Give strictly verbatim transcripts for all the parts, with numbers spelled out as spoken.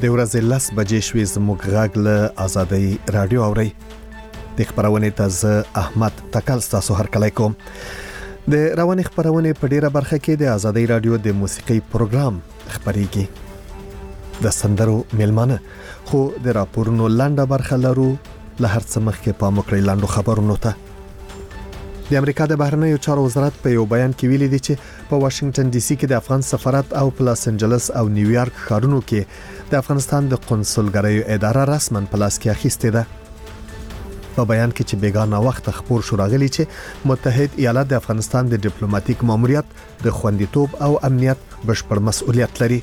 د ورځې لس بجې شوې زموږ غږ له آزادۍ رادیو اوري د خبرونه تازه احمد تکل تاسو هر کله کوم د رواني خبرونه په ډیره برخه کې د آزادۍ رادیو د موسیقي پروګرام خبريږي د سندرو ملمانه خو د راپورونو لاندې برخه لرو له هر څه مخکې په مکرې لاندو خبرونو ته د امریکا د بهرنیو چارو وزارت په یو بیان کې ویلي دی چې په واشنگټن ډي سي کې د افغان سفارت او په لاس انجلس او نیویارک ښارونو کې د افغانستان د قونسلګریو اداره رسماً په لاس کې اخیستې ده په بیان کې چې بیګانه وخت خبر شو راغلی چې متحد ایالات د افغانستان د ډیپلوماټیک ماموریت د خوندیتوب او امنیت بشپړ مسؤلیت لري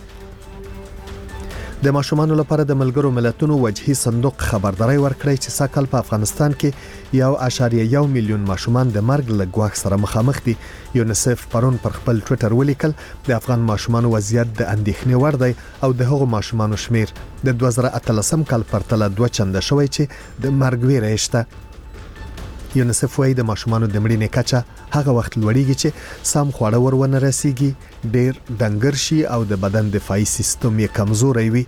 د ماشومان لپاره د ملګرو ملتونو وجهي صندوق خبرداري ورکړی چې ساکل په افغانستان کې یو اشاریه یو میلیون ماشومان د مرګ له ګواښ سره مخامخ دي یونیسف پرون پر خپل ټوئیټر ولیکل د افغان ماشومان وضعیت د اندېښنې وړ دی او د هغو ماشومان شمیر د دوه زره اتلسم کال پرتله دوه چنده شوی چې د مرګ ویره شته یونیسف وايي د ماشومان د مړینې کچه هغه وخت لوړیږي چې سم خواړه ورونه رسیږي ډېر ډنګر شي او د بدن دفاعي سیستم یې کمزوري وي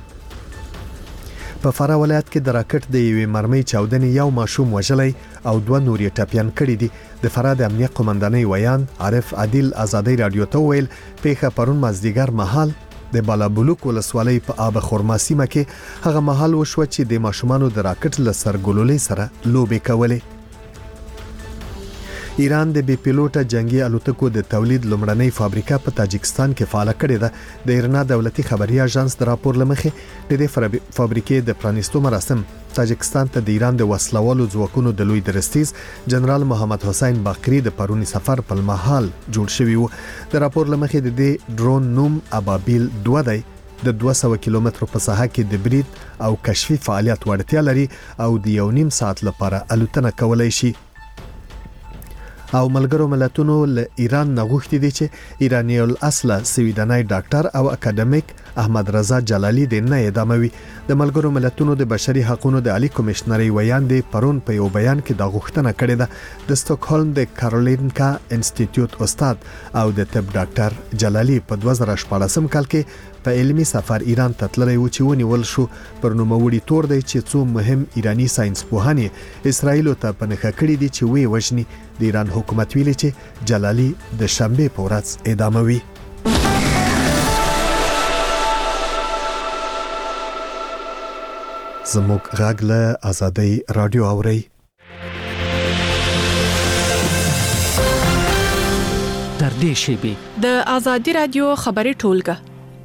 په فراه ولایت کې د راکټ د یوې مرمۍ چاودنې یو ماشوم وژلی او دوه نور یې ټپیان کړي دي د فراه د امنیت قومندانۍ ویان عارف عادل آزادۍ رادیو ته ویل پیښه پرون مازدیګر مهال د بالابلوک ولسوالۍ په آب خرما سیمه کې هغه مهال وشو چې د ماشومانو د راکټ له سرګلولې سره لوبې کولې ایران د بي پیلوټه جنگي الوتکو د تولید لومړنۍ فابریکه په تاجکستان کې فعال کړې ده د ایرنا دولتي خبري اژانس د راپور لمخې د دې فابریکې د پرانیستو مراسم تاجکستان ته د ایران د وسلوالو ځواکونو د لوی درستیز جنرال محمد حسین باقری د پرونی سفر په مهال جوړ شوی و د راپور لمخې د دې ډرون نوم ابابیل دوه دی د دوه سوه کیلومترو په ساحه کې د برید او کشفي فعالیت وړتیا لري او د یو نیم ساعت لپاره الوتنه کولای شي او ملګرو ملتونو له ایران نغوښتي دي چې ایرانی الاصله سویډنۍ ډاکټر او اکیډمیک احمد رضا جلالی د نه اداموي د ملګرو ملتونو د بشري حقوقو د عالی کمشنري ویان دی پرون په یو بیان کې دا غوښتنه کړې ده د سټاکهولم د کارولینکا انسټیټیوټ استاد او د طب ډاکټر جلالی په دوه زره شپاړسم کال کې په علمي سفر ایران ته تللی و چې ونیول شو پر نوموړي تور دی چې څو مهم ایرانی ساينس پوهانی اسرایل ته پنهخه کړی دي چې وی وژني د ایران حکومت ویلي چې جلالی د شنبه په ورځ اعداموي زموږ غږ له آزادۍ رادیو اوري تر دې شیبې د آزادۍ رادیو خبري ټولګه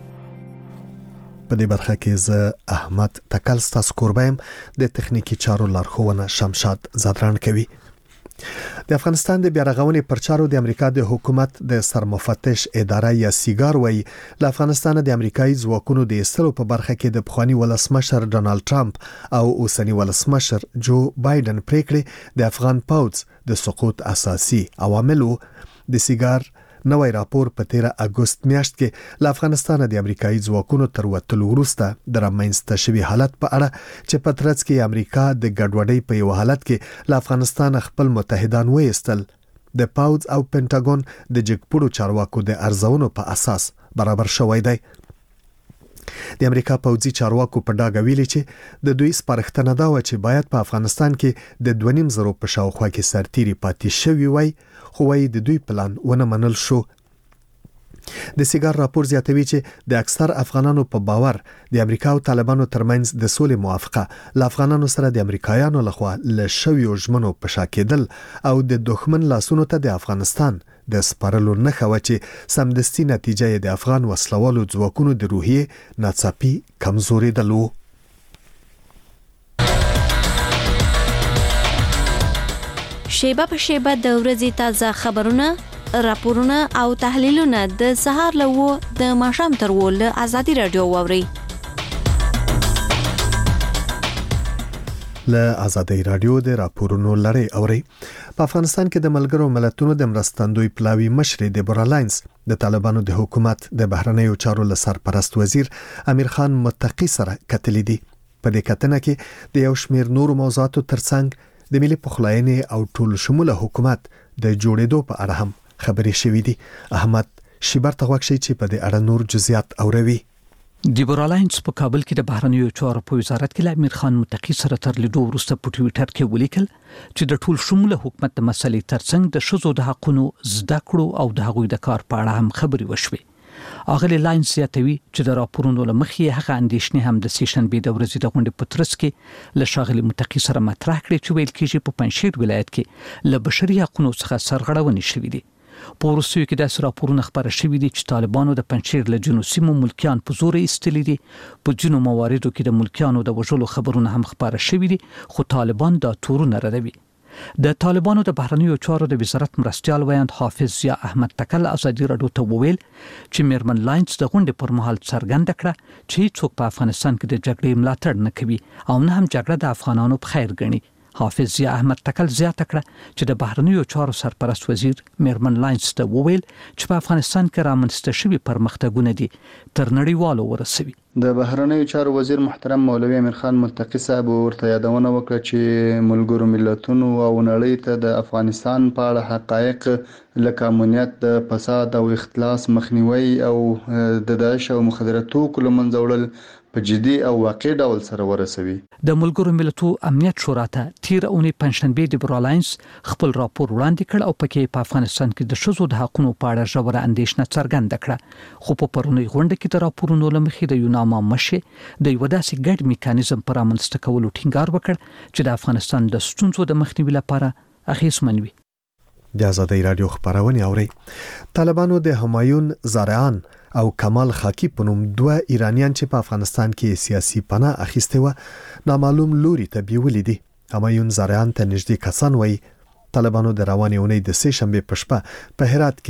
په دې برخه کې زه احمد تکل تاسو قربایم د تخنیکی چارو لارښوونه شمشاد زادران کوي د افغانستان د بیارغونې پرچارو د امریکا د حکومت د سرمفتش اداره یا سیګار وای له افغانستان د امریکایي ځواکونو د ایستلو په برخه کې د پخوانی ولسمشر ډونالد ټرمپ او اوسنی ولسمشر جو بایدن پریکړې د افغان پوځ د سقوط اساسي عواملو د سیګار نوې راپور په تیره اگست میاشت کې له افغانستان د امریکایي ځواکونو تر وتلو وروسته د رامنځته شوی حالت په اړه چې په ترڅ کې امریکا د ګډوډۍ په یو حالت کې له افغانستان خپل متحدان وایستل د پاوز او پینټاګون د جګپړو چارواکو د ارزونو په اساس برابر شوی دی د امریکا پوځي چارواکو په ډاګه ویلي چې د دوی سپارښتنه دا و چې باید په افغانستان کې د دوه نیم زرو په شاوخوا کې سرتيري پاتې شوی وای خو وايي د دوی پلان ونه منل شو د سیګار راپور زیاتوي چې د اکثر افغانانو په باور د امریکا او طالبانو ترمنځ د سولې موافقه ل افغانانو سره د امریکایانو لخوا له شویو ژمنو په شاکېدل او د دښمن لاسونو ته د افغانستان د سپارلو نه خو چې سمدستي نتیجه د افغان وسلوالو ځواکونو د روحیه ناڅاپي کمزوري دلو شیبه په شیبه د ورځې تازه خبرونه راپورونه او تحلیلونه د سهار له و د ماښام تر و له آزادۍ رادیو واوري له آزادۍ رادیو د راپورونو لړۍ اوري په افغانستان کې د ملګرو ملتونو د مرستندوی پلاوی مشر دیبورا لاینز د طالبانو د حکومت د بهرنیو چارو له سرپرست وزیر امیر خان متقی سره کتلې دي په دې کتنه کې د یو شمېر نورو موضوعاتو ترڅنګ د ملي پخلاینې او ټول شموله حکومت د جوړېدو په اړه هم خبرې شوې دي احمد شیبر ته وښیي چې په دې اړه نور جزئیات اوروي د برالاینس په کابل کې د بهرنیو چارو په وزارت کې امیر خان متقی سره تر لیدو وروسته په ټویټر کې ولیکل چې د ټول شموله حکومت د مسلې ترڅنګ د شذو د حقونو زده کړو او د هغوی د کار په اړه هم خبرې وشوي. اغلی لاینز زیاتوي چې د راپورونو له مخې هغه اندېښنې هم د سیشنبې د ورځې د غونډې په ترڅ کې له ښاغلي متقي سره مطرح کړې چې ویل کېږي په پنجشیر ولایت کې له بشري حقونو څخه سرغړونې شوې دي. په وروستیو کې داسې راپورونه خپاره شوي دي چې طالبانو د پنجشیر له ځینو سیمو ملکیان په زور ایستلي دي. په ځینو مواردو کې د ملکیانو د وژلو خبرونه هم خپاره شوي دي، خو طالبان دا تورونه ردوي. د طالبانو د بهرنیو چارو د وزارت مرستیال ویاند حافظ ضیا احمد تکل ازادي راډیو ته وویل چې میرمن لاینز د غونډې پر مهال څرګنده کړه چې هیڅوک په افغانستان کې د جګړې ملاتړ نه کوي او نه هم جګړه د افغانانو په خیر ګڼي. حافظ ضیا احمد تکل زیاته کړه چې د بهرنیو چارو سرپرست وزیر میرمن لاینز ته وویل چې په افغانستان کې رامنځته شوي پرمختګونه دي تر نړیوالو ورسوي. د بهرنیو چارو وزیر محترم مولوي امیر خان متقی صاحب ورته یادونه وکړه چې ملګرو ملتونو او نړۍ ته د افغانستان په اړه حقایق لکه امنیت، د فساد او اختلاس مخنیوي او د داعش او مخدره توکو له منځه وړل په جدي او واقعي ډول سره ورسوي. د ملګرو ملتونو امنیت شورا ته تیر اونۍ پنځشنبه د برالاینس خپل راپور وړاندې کړ او پکې په افغانستان کې د ښځو د حقوقو په اړه ژوره اندېښنه څرګنده کړه. خو په پرونی غونډه کې د راپورونو له مخې د یوناما مشه د یو داسې ګډ میکانیزم پر رامنځته کولو ټینګار وکړ چې د افغانستان د ستونزو د مخنیوي لپاره اغېزمن وي. د ازادي راډیو خبرونه اوري. طالبانو د همایون زارعان او کمال خاکی په نوم دوه ایرانیان چې په افغانستان کې سیاسي پناه اخیسته و نامعلوم لوري ته بیولې دي. همایون زارعان ته نږدې کسان وایي طالبانو د روانې اونۍ د سه شنبه په شپه په هرات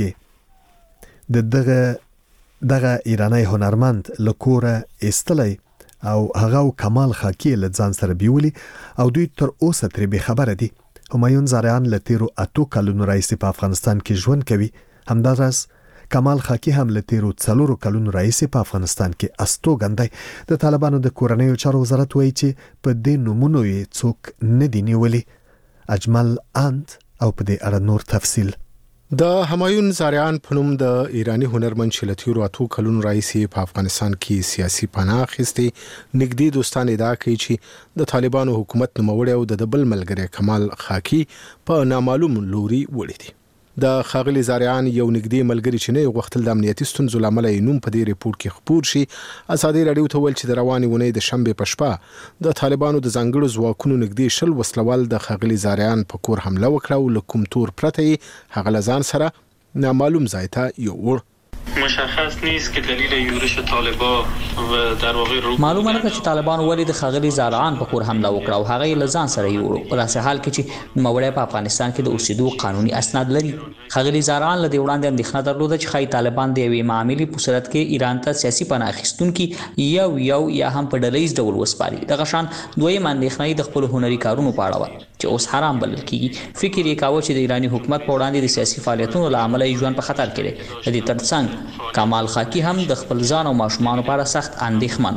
کې د دغه دغه ایرانی هنرمند لکوره استلی او هغه کمال خاکی له ځان سره بیولي او دوی تر اوسه ترې به خبره دي. همایون زارعان له تیرو اتو کلونو راهیسې په افغانستان کې ژوند کوي. همداراز کمال خاکی هم له تیرو څلورو کلونو راهیسې په افغانستان کې استوګنځي. د طالبانو د کورنیو چارو وزارت وایي چې په دې نومونو یې څوک نه دي نیولي. اجمل انت او په دې اړه نور تفصیل. د همایون زارعان په نوم د ایرانی هنرمند چې له تیرو اتو کلونو راهیسې په افغانستان کې سیاسي پناه اخیستې نږدې دوستان ادعا کوي چې د طالبانو حکومت نوموړی او د بل ملګری کمال خاکی په نامعلوم لوري وړي دي. د خاغلی زارعان یو نږدې ملګری چې نه غوښتل د امنیتي ستونزو لامل یې نوم په دې ریپورت کې خپور شي ازادي راډیو ته ویل چې د روانې ونې د شنبه په شپه د طالبانو د ځانګړو ځواکونو نږدې شل وسلوال د خاغلی زارعان په کور حمله وکړه او له کوم تور پرته هغه لزان سره نامعلوم ځای ته یوړ. مشخص نیست که دلیل یورش طالبان و در واقع رو معلومه نه چې طالبان ولې د خاغلی زارعان په کور حمله وکړه او هغه یې لزان سره یوړو په داسې حال کې چې نوموړی په افغانستان کې د اوسېدو قانوني اسناد لري. خاغلی زارعان له دې وړاندې اندېښنه درلوده چې ښایي طالبان د یوې معاملې په صورت کې ایران ته سیاسي پناه اخیستونکي یو یو یا هم په ډله ییز ډول وسپاري. دغه شان دویم اندېښنه یې د خپلو هنري کارونو په اړه وه چې اوس حرام بلل کېږي. فکر یې کاوه چې د ایراني حکومت په وړاندې د سیاسي فعالیتونو له امله یې ژوند په خطر کې دی. د دې ترڅنګ کمال خاکی هم د خپل ځان او ماشومان لپاره سخت اندېښمن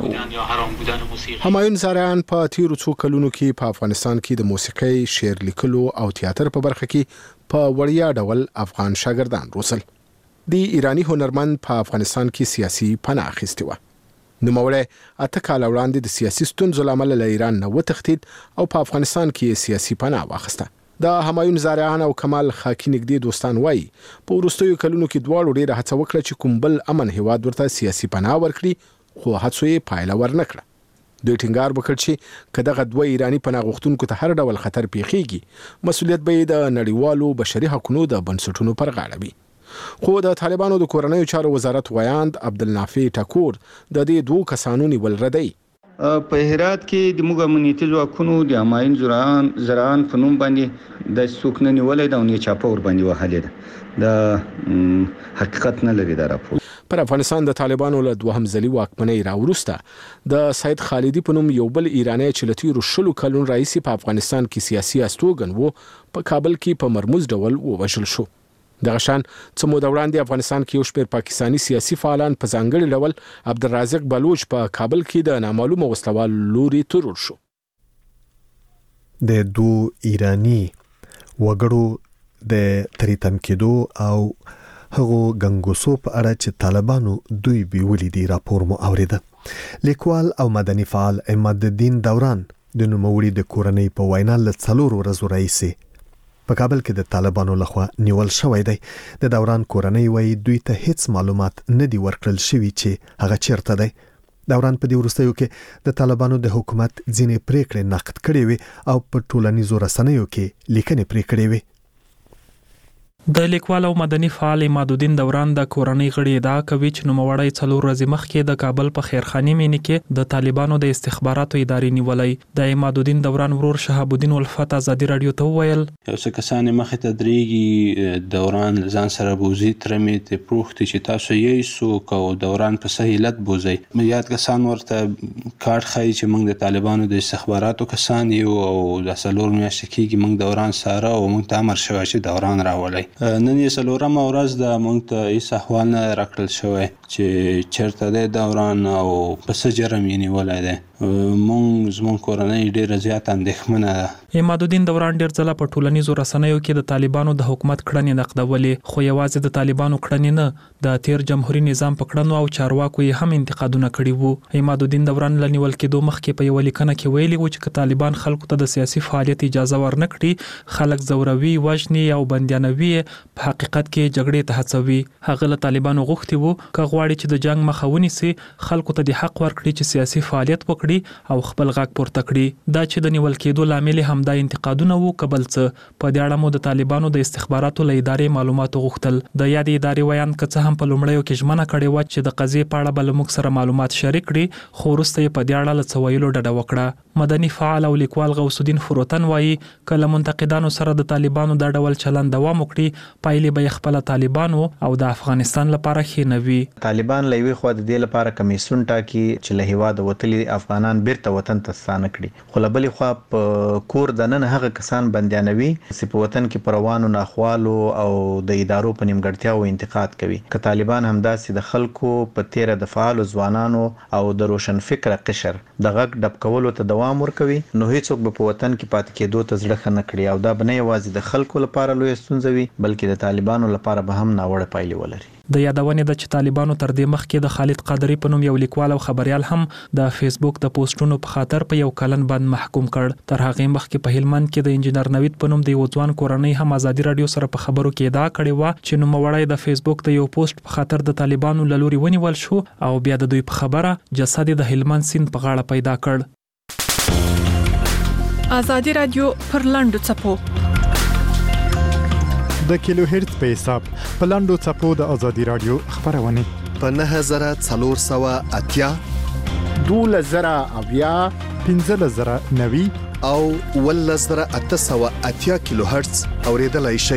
وو. همایون زارعان په تیرو څو کلونو کې په افغانستان کې د موسیقۍ، شعر لیکلو او تیاتر په برخه کې په وړیا ډول افغان شاګردان روزل. د ایرانی هنرمند په افغانستان کې سیاسي پناه اخیستې وه. نوموړی اته کاله وړاندې د سیاسي ستونزو له امله له ایران نه وتښتېد او په افغانستان کې سیاسي پناه واخیسته. د همایون زارعان او کمال خاکی نږدې دوستان وایي په وروستیو کلونو کې دواړو ډېره هڅه وکړه چې کوم بل امن هیواد ورته سیاسي پناه ورکړي خو هڅو یې پایله ورنکړه. دوی ټینګار وکړ چې که دغه دوه ایرانی پناه غوښتونکو ته هر ډول خطر پیښیږي مسؤلیت به یې د نړیوالو بشري حقوقو د بنسټونو پر غاړه وي. خو د طالبانو د کورنیو چارو وزارت ویاند عبدالنافع ټکور د دې دوه کسانو نیول ردی. په هرات کې د موږ امنیتي ځواکونو د همایون زارعان زارعان په نوم باندې د څوک نه نیولې دا نه چاپه ور باندې وهلې ده. د حقیقت نه لري دا راپور. پر افغانستان د طالبانو له دوهم ځلي واکمنۍ راوروسته د سید خالدي په نوم یو بل ایرانی چې له تیرو شلو کلونو راهیسې په افغانستان کې سیاسي استوګن و په کابل کې په مرموز ډول ووژل شو. دغه شان څه موده وړاندې افغانستان کې یو شمېر پاکستاني سیاسي فعالان په ځانګړي ډول عبدالرازق بلوچ په کابل کې د نامعلومه وسلوال لوري تورل شو. د دو ایرانی وګړو د تریتم کېدو او هغو ګنګوسو په اړه چې طالبانو دوی بیولې دي راپور مو اوریده. لیکوال او مدني فعال عماد الدین دوران د نوموړي د کورنۍ په وینا له څلور ورځو راهیسې په کابل کې د طالبانو لخوا نیول شوی دی. د دوران کورنۍ وایي دوی ته هیڅ معلومات نه دي ورکړل شوي چې هغه چیرته دی. دوران په دې وروستیو کې د طالبانو د حکومت ځینې پریکړې نقد کړې وي او په ټولنیزو رسنیو کې لیکنې پرې کړې وي. د لیکوال او مدني فعال عماد الدین دوران د کورنۍ غړي ادعا کوي چې نوموړی څلور ورځې مخکې د کابل په خیرخاني مینې کې د طالبانو د استخباراتو ادارې نیولای. د عماد الدین دوران ورور شهاب الدین الفت ازادي رادیو ته وویل یو څه کسان مخې ته درېږي دوران ځان سره بوزي ترمې ته پروختي چې تاسو یې سو کو دوران په سهیلت بوزي. یاد کسان ورته کارت خای چې موږ د طالبانو د استخباراتو کسان یو او د څلور میاشتې کې موږ دوران سره او موږ ته امر شوی چې دوران راولي. نن یې څلورمه ورځ د موږ ته هیڅ احوال نه راکړل شوی چې چېرته دی دوران او په څه جرم یې نیولی دی. موږ زموږ کورنۍ ډېره زیاته اندېښمنه ده. عماد الدین دوران ډېر ځله په ټولنیزو رسنیو کې د طالبانو د حکومت کړنې نقدولې، خو یوازې د طالبانو کړنې نه د تیر جمهوریت نظام په کړنو او چارواکو یې هم انتقادونه کړي وو. عماد الدین دوران له نیول کېدو مخکې په یوه لیکنه کې ویلي وو چې که طالبان خلکو ته د سیاسي فعالیت اجازه ورنه کړي، خلک ځوروي، وژني او بندیانوي، په حقیقت کې جګړې ته هڅوي. هغه له طالبانو غوښتي وو که غواړي چې د جنگ مخه ونیسي، خلکو ته د حق ورکړي چې سیاسي فعالیت وکړي او خپل غږ پورته کړي. دا چې د نیول کېدو لامل همدا انتقادونه وو کبل څه. په دې اړه مو د طالبانو د استخباراتو له ادارې معلومات غوښتل. د یادې ادارې ویان که څه هم په لومړیو کې ژمنه کړې وه چې د قضیې په اړه به له موږ سره معلومات شریک کړي، خو وروسته یې په دې اړه له څه ویلو ډډه وکړه. مدني فعال او لیکوال غوث الدین فروتن وایي که له منتقدانو سره د طالبانو دا ډول چلند دوام وکړي، پایلې به یې خپله طالبانو او د افغانستان لپاره ښې نه وي. طالبان له یوې خوا د دې لپاره کمیسیون ټاکي چې له هېواده وتلي افغانان بیرته وطن ته ستانه کړي، خو له بلې خوا په کور دننه هغه کسان بندیانوي چې په وطن کې په روانو ناخوالو او د ادارو په نیمګړتیاوو انتقاد کوي. که طالبان همداسې د خلکو په تیره د فعالو ځوانانو او د روشن فکره قشر د غږ ډب کولو ته دوام ورکوي، نو هیڅوک به په وطن کې پاتې کېدو ته زړه ښه نه کړي او دا به نه یوازې د خلکو لپاره لویه ستونزه وي بلکې د طالبانو لپاره به هم ناوړه پایلې ولري. د یادونې ده چې طالبانو تر دې مخکې د خالد قادری په نوم یو لیکوال او خبریال هم د فیسبوک د پوسټونو په خاطر په یو کلن بند محکوم کړ. تر هغې مخکې په هلمند کې د انجینر نوید په نوم د یو ځوان کورنۍ هم ازادي رادیو سره په خبرو کې ادعا کړې وه چې نوموړی د فیسبوک د یو پوسټ په خاطر د طالبانو له لوري ونیول شو او بیا د دوی په خبره جسد یې د هلمند سیند په غاړه پیدا کړ. ازادي رادیو پر لاندو څپو د کیلو هرتز په حساب په لاندو څپو د ازادي رادیو خبرونه په نه زره څلور سوه اتیا دوله زره اویا پنځه زره نوي او ول زره اته سوه اتیا کیلو هرتز اوریدلای شي.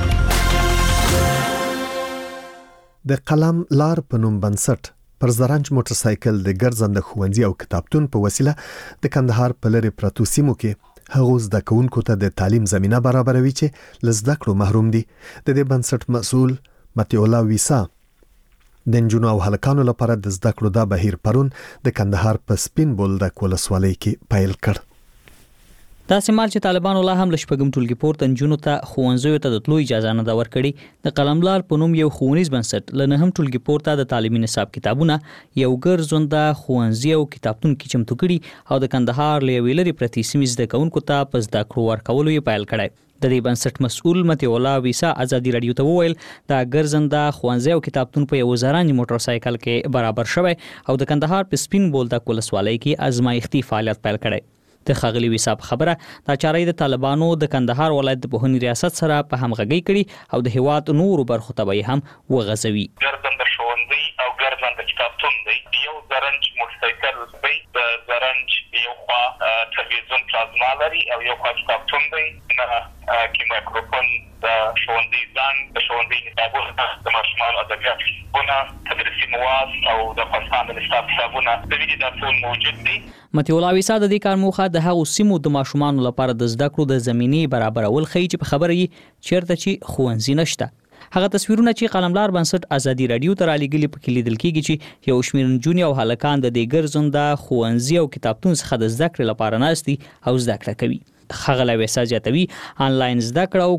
د قلم لار په نوم بنسټ پر زرنج موټر سایکل د ګرځنده ښوونځي او کتابتون په وسیله د کندهار په لرې پرتو سیمو کې هغو زده کوونکو ته د تعلیم زمینه برابروي چې له زده کړو محروم دي. د دې بنسټ مسؤل متیولا ویسا د نجونو او هلکانو لپاره د زده کړو دا بهیر پرون د کندهار په سپین بولدک ولسوالۍ کې پیل کړ. دا سمال چې طالبانو لا هم لشپګم ټولګي پورته نجونو ته ښوونځیو ته د تلو اجازه نه ده ورکړې. د قلملار په نوم یو ښوونیز بنسټ له نهم ټولګي پورته د تعلیمي نصاب کتابونه یو ګرځنده ښوونځي او کتابتون کې چمتو کړي او د کندهار له یوې لرې پرتې سیمې زده کوونکو ته په زده کړو ورکولو یې پیل کړی. د دې بنسټ مسؤل متیولا ویسا ازادي رادیو ته وویل دا ګرځنده ښوونځي او کتابتون په یو زرنج موټر سایکل کې برابر شوی او د کندهار په سپین بولدک ولسوالۍ کې ازمایښتي فعالیت پیل کړی. د ښاغلي ویسا په خبره دا چاره د طالبانو د کندهار ولایت د پوهنې ریاست سره په همغږۍ کړي او د هیواد نورو برخو ته به هم وغځوي. ګرځنده ښوونځي او ګرځنده کتابتون دی. یو زرنج موټر سایکل دی، د زرنج یو خوا تلویزیون پلازما لري او یو خوا کتابتون دی. نه کې مایکروفون د ښوونځي ځان د ښوونځي کتابونه د ماشومانو ادبیات کتابونه تدریسي مواد او د افغانستان د نصاب کتابونه د ویډیو دا ټول موجود دي. متیولا ویسا د دې کار موخه د هغو سیمو د ماشومانو لپاره د زده کړو د زمینې برابرول ښیي چې په خبره یې چیرته چې ښوونځي نشته. هغه تصویرونه چې قلملار بنسټ ازادي رادیو ته رالیږلي پکې لیدل کېږي چې یو شمېر نجونې او هلکان د دې ګرځنده ښوونځي او کتابتون څخه د زده کړې لپاره ناست دي او زده کړه کوي. ښاغلی ویسا زیاتوي انلاین زده کړه او